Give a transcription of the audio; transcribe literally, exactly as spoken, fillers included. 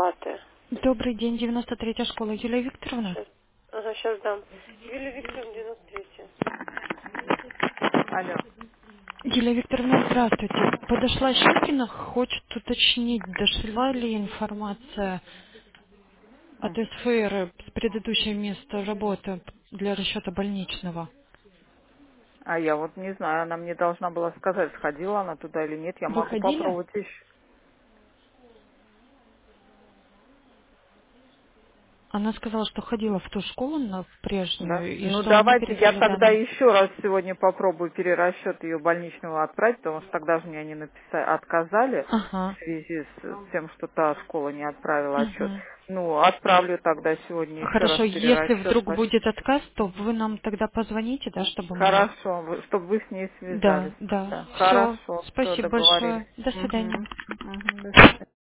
оплаты. Добрый день, девяносто третья школа. Юлия Викторовна? Сейчас. Ага, сейчас дам. Юлия Викторовна, девяносто третья. Алло. Юлия Викторовна, здравствуйте. Подошла Щукина, хочет уточнить, дошла ли информация от М. СФР с предыдущего места работы для расчета больничного. А я вот не знаю, она мне должна была сказать, сходила она туда или нет. Я Вы могу ходили? попробовать еще. Она сказала, что ходила в ту школу, на Да? прежнюю, и Ну что они давайте я передали тогда данные. еще раз сегодня попробую перерасчет ее больничного отправить, потому что тогда же мне они написали, отказали Ага. в связи с тем, что та школа не отправила отчет. Мгм. Ну, отправлю тогда сегодня еще раз Хорошо, если перерасчет. вдруг будет отказ, то вы нам тогда позвоните, да, чтобы мы... Хорошо, чтобы вы с ней связались Да, да. тогда. Все. Хорошо, все, Спасибо договорились. большое. До свидания. Угу. Угу, до свидания.